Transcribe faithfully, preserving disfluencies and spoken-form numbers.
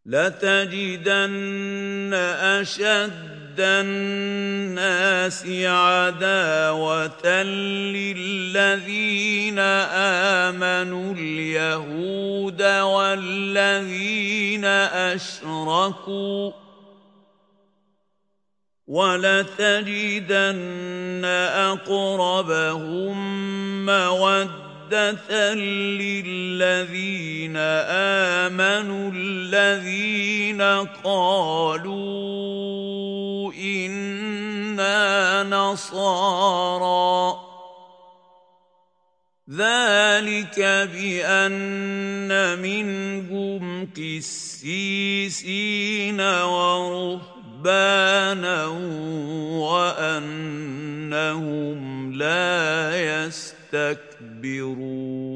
لَتَجِدَنَّ أَشَدَّ النَّاسِ عَدَاوَةً لِّلَّذِينَ آمَنُوا الْيَهُودَ وَالَّذِينَ أَشْرَكُوا ۖ وَلَتَجِدَنَّ أَقْرَبَهُم مَّوَدَّةً لِّلَّذِينَ آمَنُوا الَّذِينَ قَالُوا إِنَّا نَصَارَىٰ ۚ ذَٰلِكَ بِأَنَّ مِنْهُمْ قِسِّيسِينَ وَرُهْبَانًا وَأَنَّهُمْ لَا يَسْتَكْبِرُونَ